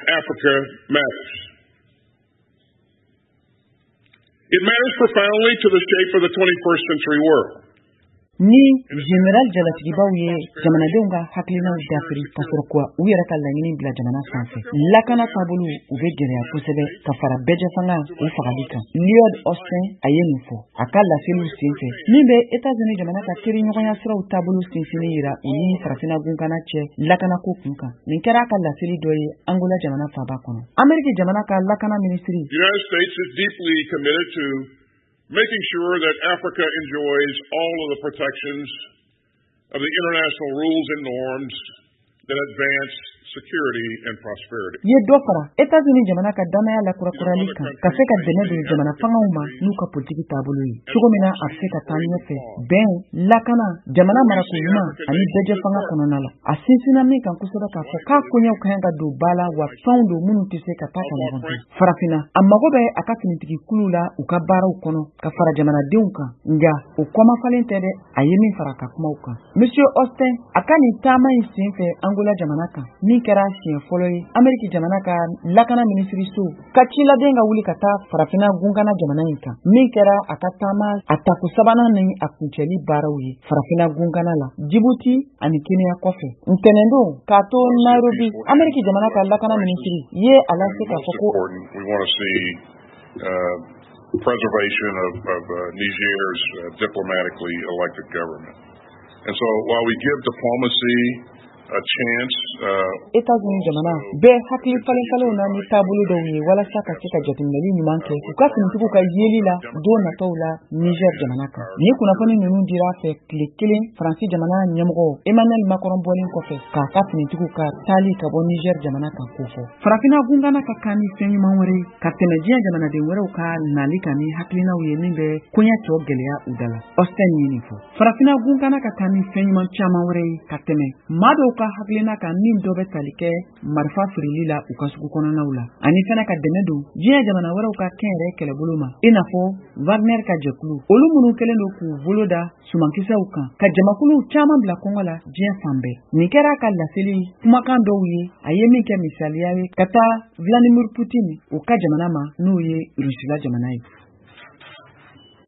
Africa matters. It matters profoundly to the shape of the 21st century world. Ni General Jalatigi Bauye, Jamanadenga, Haklina Dafri, Kasurkwa, Uiraka Langini Bla Jamana Sanfe, Lakana Tabulu, Uvegeria Pusebe, Kafara Bejafanga, Ufaradika, Leod Austin, Ayenufo, Akala Filu Sinfe, Nibe, Etats-Unis Jamanaka, Kirinyoya Sro Tabulu Sinfinira, Uni Frafina Gunkanache, Lakana Kukunka, Ninkaraka La Fili Doye, Angola Jamana Fabakono. America Jamanaka, Lakana Ministry. The United States is deeply committed to making sure that Africa enjoys all of the protections of the international rules and norms that advance security and prosperity. Ye dofara Etats-Unis Jamanaka Dana la Kurakuralika, Kafeka Denedu Jamana Pangauma, Nuka Politiki Tabului, Sugomina Afrika Tanyefe, Ben, Lakana, Jamana Marakuma, Ani Beja Fanga Kononala, Asinsina Mika Kusaka, Kakunya Kanga do Bala, wa Fondo Munutise Kataka Navanti, Farafina, Amagobe Akafinitiki Kulula, Ukabara Ukono, Kafara Jamana Dunka, Nga, Ukoma Falentede, Ayemi Faraka Kumauka. Monsieur Austin, Akani Tama Sinfe, Angola Jamanaka, Kera sien foloi Ameriki Jamanaka Lakana Ministry so Kachila denga wuli kata Farafina Gungana Jamanaika Mikera akatama ataku sabana ni akuncheli barawi Farafina Gungana la Djibouti ani Kenya kofe Ntenendo Kato Nairobi Ameriki Jamanaka Lakana Ministry ye alasika foko. We want to see preservation of Niger's diplomatically elected government. And so while we give diplomacy a chance, Etats-Unis Jamana, be hakli falefalo na ni tabulu dawi wala saka sika jatimeli ni manke ukati mtukuka yelila do na tola Niger Jamanaka. Ni kuna fani nunu dira fe klikile Francis Jamana nyamgo Emmanuel Macron bolin kofe ka kati mtukuka tali kabo Niger Jamanaka kufo. Farafina gungana kakani fenyi manwere katene jia Jamana de wera uka nalika ni hakli na uyenimbe kunya chogelea udala. Austin yinifo. Farafina gungana kakani fenyi manchama were katene mado ka haklina ka min dobe talike marfa frilila ukasuku kono naula ani fana ka demedu jiya Jamana wara ka kenre kele buluma inafo Wagner ka jekulu olu munu kele no ku voloda sumankisa ukan ka jamakulu chama bla kongola jiya fambe nikera ka laseli kumakan dowi ayemi ke misaliyawe kata Vladimir Putin uka Jamana ma nuye Rusila Jamana